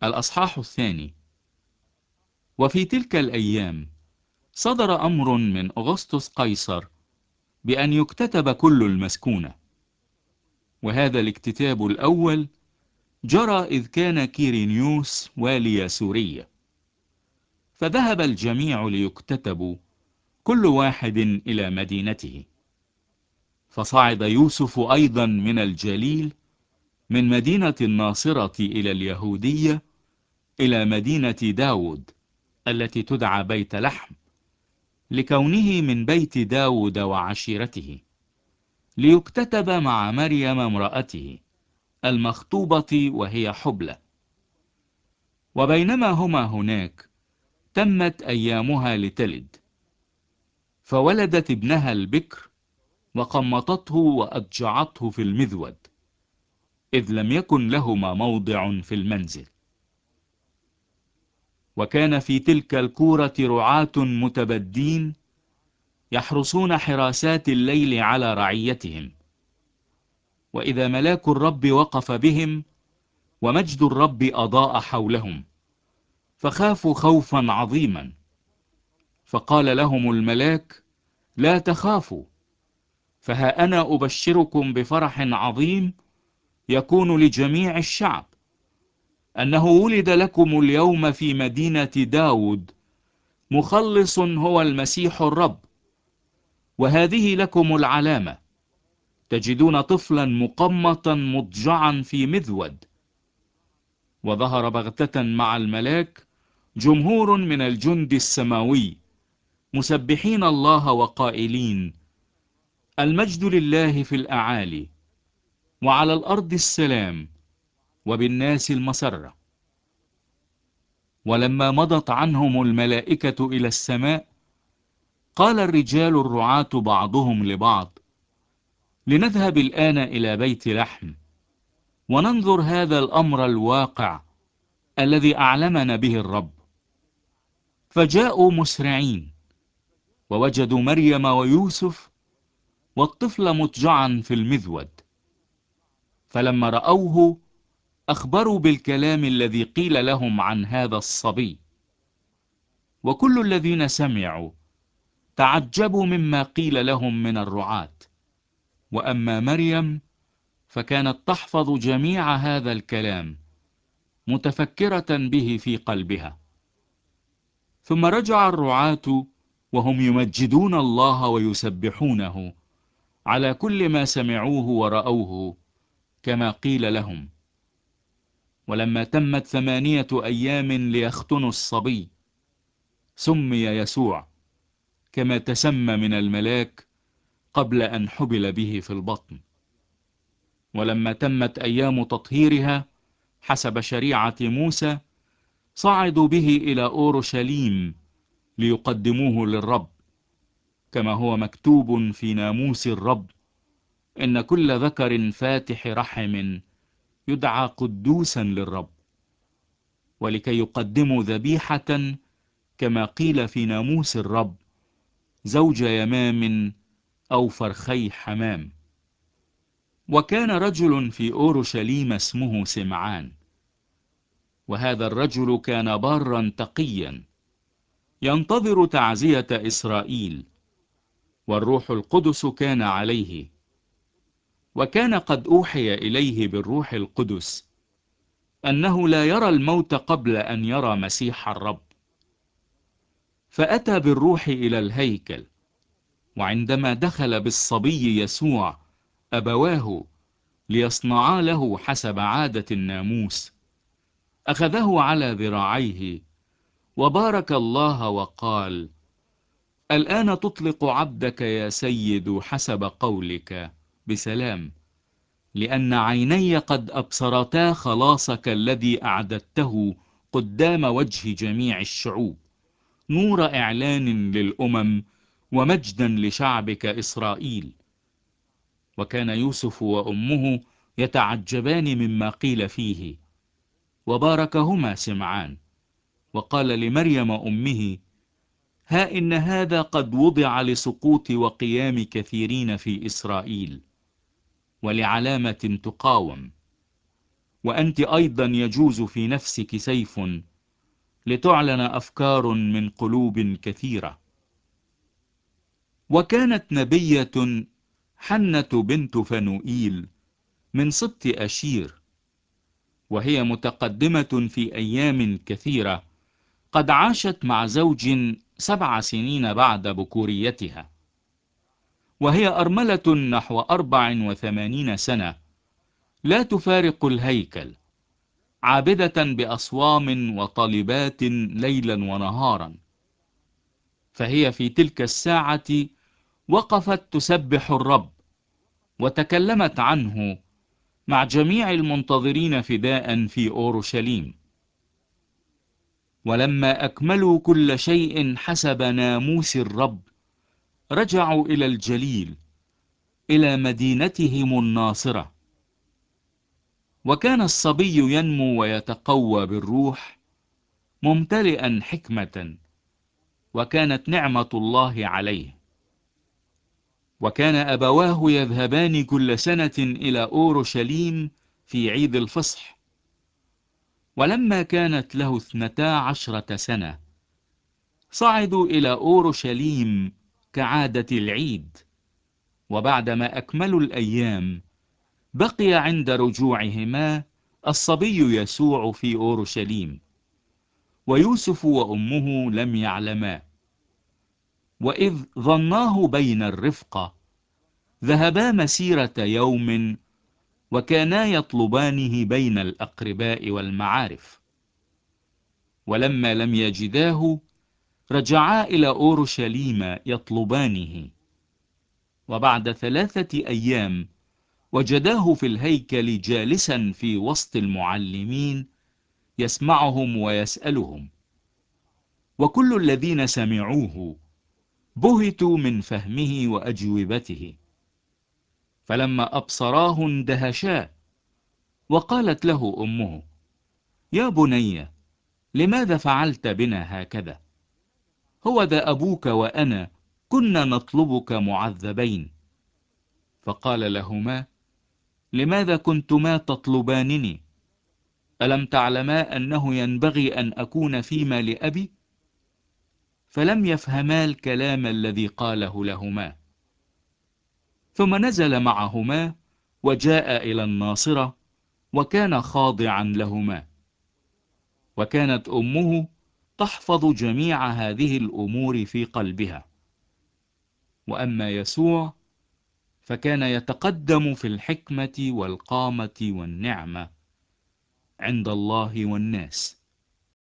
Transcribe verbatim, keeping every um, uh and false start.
الأصحاح الثاني. وفي تلك الأيام صدر أمر من أغسطس قيصر بأن يكتتب كل المسكونة، وهذا الاكتتاب الأول جرى إذ كان كيرينيوس والي سوريا، فذهب الجميع ليكتتبوا كل واحد إلى مدينته. فصعد يوسف أيضا من الجليل من مدينة الناصرة إلى اليهودية إلى مدينة داود التي تدعى بيت لحم، لكونه من بيت داود وعشيرته، ليكتتب مع مريم امرأته المخطوبة وهي حبلى. وبينما هما هناك تمت أيامها لتلد، فولدت ابنها البكر وقمطته وأضجعته في المذود، إذ لم يكن لهما موضع في المنزل. وكان في تلك الكورة رعاة متبدين يحرسون حراسات الليل على رعيتهم. وإذا ملاك الرب وقف بهم ومجد الرب أضاء حولهم، فخافوا خوفا عظيما. فقال لهم الملاك: لا تخافوا، فها أنا أبشركم بفرح عظيم يكون لجميع الشعب، أنه ولد لكم اليوم في مدينة داود مخلص هو المسيح الرب. وهذه لكم العلامة: تجدون طفلا مقمطا مضجعا في مذود. وظهر بغتة مع الملاك جمهور من الجند السماوي مسبحين الله وقائلين: المجد لله في الأعالي، وعلى الأرض السلام، وبالناس المسرة. ولما مضت عنهم الملائكة إلى السماء، قال الرجال الرعاة بعضهم لبعض: لنذهب الآن إلى بيت لحم وننظر هذا الأمر الواقع الذي أعلمنا به الرب. فجاءوا مسرعين، ووجدوا مريم ويوسف والطفل مضجعا في المذود. فلما رأوه أخبروا بالكلام الذي قيل لهم عن هذا الصبي. وكل الذين سمعوا تعجبوا مما قيل لهم من الرعاة. وأما مريم فكانت تحفظ جميع هذا الكلام، متفكرة به في قلبها. ثم رجع الرعاة وهم يمجدون الله ويسبحونه على كل ما سمعوه ورأوه كما قيل لهم. ولما تمت ثمانية أيام ليختنوا الصبي، سمي يسوع كما تسمى من الملاك قبل أن حبل به في البطن. ولما تمت أيام تطهيرها حسب شريعة موسى، صعدوا به إلى أورشليم ليقدموه للرب، كما هو مكتوب في ناموس الرب: إن كل ذكر فاتح رحم يدعى قدوسا للرب. ولكي يقدموا ذبيحة كما قيل في ناموس الرب: زوج يمام أو فرخي حمام. وكان رجل في أورشليم اسمه سمعان، وهذا الرجل كان بارا تقيا ينتظر تعزية إسرائيل، والروح القدس كان عليه. وكان قد أوحي إليه بالروح القدس أنه لا يرى الموت قبل أن يرى مسيح الرب. فأتى بالروح إلى الهيكل، وعندما دخل بالصبي يسوع أبواه ليصنعا له حسب عادة الناموس، أخذه على ذراعيه وبارك الله وقال: الآن تطلق عبدك يا سيد حسب قولك بسلام، لأن عيني قد أبصرتا خلاصك الذي أعددته قدام وجه جميع الشعوب، نور إعلان للأمم ومجدا لشعبك إسرائيل. وكان يوسف وأمه يتعجبان مما قيل فيه، وباركهما سمعان، وقال لمريم أمه: ها إن هذا قد وضع لسقوط وقيام كثيرين في إسرائيل، ولعلامة تقاوم، وأنت أيضا يجوز في نفسك سيف لتعلن أفكار من قلوب كثيرة. وكانت نبية حنة بنت فنوئيل من سبط أشير، وهي متقدمة في أيام كثيرة، قد عاشت مع زوج سبع سنين بعد بكوريتها، وهي أرملة نحو أربع وثمانين سنة، لا تفارق الهيكل، عابدة بأصوام وطالبات ليلا ونهارا. فهي في تلك الساعة وقفت تسبح الرب، وتكلمت عنه مع جميع المنتظرين فداء في أورشليم. ولما أكملوا كل شيء حسب ناموس الرب، رجعوا إلى الجليل، إلى مدينتهم الناصرة. وكان الصبي ينمو ويتقوى بالروح، ممتلئا حكمة، وكانت نعمة الله عليه. وكان أبواه يذهبان كل سنة إلى أورشليم في عيد الفصح. ولما كانت له اثنتا عشرة سنة، صعدوا إلى أورشليم كعادة العيد. وبعدما أكملوا الأيام، بقي عند رجوعهما الصبي يسوع في أورشليم، ويوسف وأمه لم يعلما. وإذ ظناه بين الرفقة، ذهبا مسيرة يوم، وكانا يطلبانه بين الأقرباء والمعارف. ولما لم يجداه، رجعا إلى أورشليم يطلبانه. وبعد ثلاثة أيام وجداه في الهيكل جالسا في وسط المعلمين، يسمعهم ويسألهم. وكل الذين سمعوه بهتوا من فهمه وأجوبته. فلما أبصراه اندهشا. وقالت له أمه: يا بني، لماذا فعلت بنا هكذا؟ هو ذا أبوك وأنا كنا نطلبك معذبين. فقال لهما: لماذا كنتما تطلبانني؟ ألم تعلما أنه ينبغي أن أكون فيما لأبي؟ فلم يفهما الكلام الذي قاله لهما. ثم نزل معهما وجاء إلى الناصرة، وكان خاضعا لهما. وكانت أمه تحفظ جميع هذه الأمور في قلبها. وأما يسوع فكان يتقدم في الحكمة والقامة والنعمة عند الله والناس.